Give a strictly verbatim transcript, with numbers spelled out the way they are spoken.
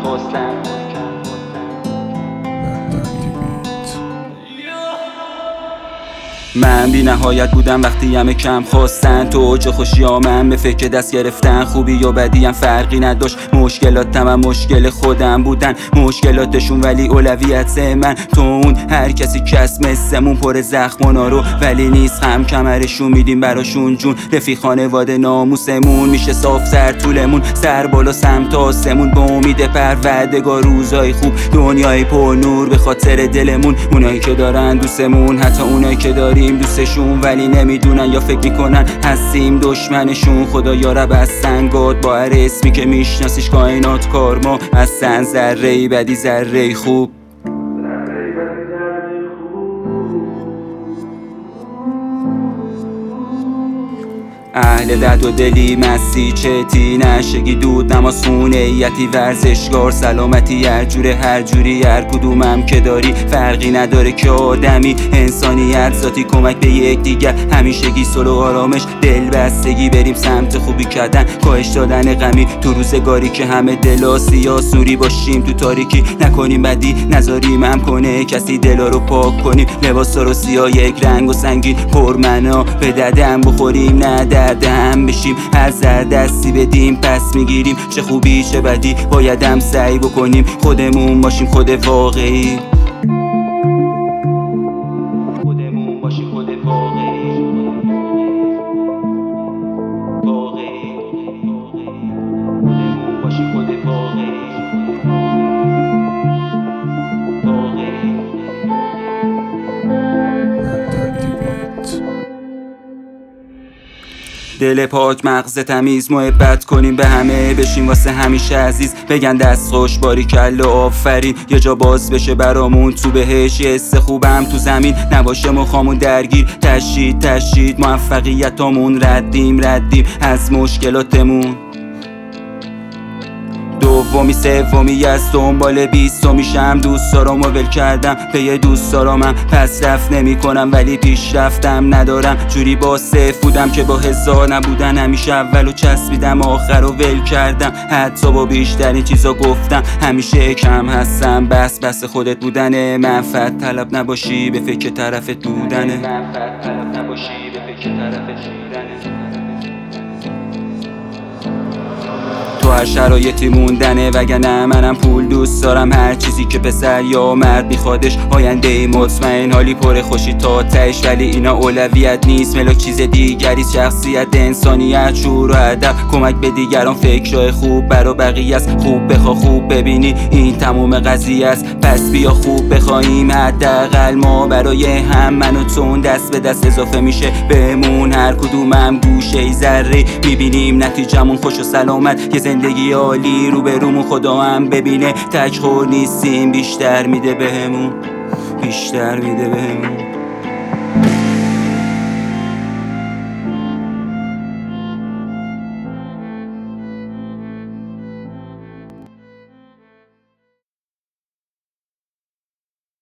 خواستم. من بی نهایت بودم وقتی همه کم خواستن، تو اوج خوشی ها من به فکر دست گرفتن. خوبی و بدی هم فرقی نداشت، مشکلاتم هم مشکل خودم بودن، مشکلاتشون ولی اولویت من. تو اون هر کسی کس مثمون پر زخمونا رو ولی نیست هم کمرشون میدیم براشون جون. رفیق خانواده ناموسمون میشه صاف سر طولمون، سر بالا سمت آسمون با امید پروردگار روزای خوب، دنیای پر نور به خاطر دلمون. اونایی که دارن دوستمون، حتی اونایی که داریم دوستشون ولی نمیدونن یا فکر میکنن هستیم دشمنشون. خدا یارب از سنگات با هر اسمی که میشناسیش کائنات کارما هستن، ذره بدی ذره خوب. اهل درد و دلی مسی چتی نشگی دود نماز خونه ایتی ورزشگار سلامتی هر جوره هر جوری هر کدومم که داری فرقی نداره که آدمی انسانیت ذاتی کمک به یک دیگر همیشگی صلح و آرامش دل بستگی بریم سمت خوبی کردن کاهش دادن غمی تو روزگاری که همه دلا سیاه سوری باشیم تو تاریکی نکنیم بدی نذاریم هم کنه کسی دلا رو پاک کنیم لباسا رو سیاه یک رنگ و سنگین پرمنا به دردم بخوریم نه دردم بشیم از هر دستی بدیم پس میگیریم چه خوبی چه بدی بایدم سعی بکنیم خودمون باشیم خود واقعی خودمون باشیم خود واقعی واقعی خودمون باشیم خود واقعی دل پاک مغز تمیز محبت کنیم به همه بشیم واسه همیشه عزیز بگن دست خوش باریکلا و آفرین یه جا باز بشه برامون تو بهش یه حس خوبم تو زمین نباشه مخامون درگیر تشدید تشدید موفقیتامون ردیم ردیم از مشکلاتمون دومی سومی از دنبال بیست و میشم دوست دارم و ول کردم به یه دوست دارم پس رفت نمی کنم ولی پیش رفتم ندارم جوری با صفر بودم که با هزار نبودن همیشه اولو چسبیدم آخر رو ول کردم حتی با بیشترین چیزا گفتم همیشه کم هستم بس بس خودت بودنه منفعت طلب نباشی به فکر طرفت بودنه منفعت طلب نباشی به فکر طرفت بودنه تو هر شرایطی موندنه وگرنه منم پول دوست دارم هر چیزی که پسر یا مرد میخوادش آینده ای مطمئن حالی پر خوشی تا تهش ولی اینا اولویت نیست ملاک چیز دیگری شخصیت انسانیت شعور و ادب کمک به دیگران فکرای خوب برا بقیه است خوب بخوا خوب ببینی این تموم قضیه است پس بیا خوب بخوایم حداقل ما برای هم من و تو دست به دست اضافه میشه بهمون هر کدومم گوشه ای ذره میبینیم نتیجمون خوش و سلامت یه زندگی عالی رو به رومون خدا هم ببینه تک خور نیستیم بیشتر میده بهمون بیشتر میده بهمون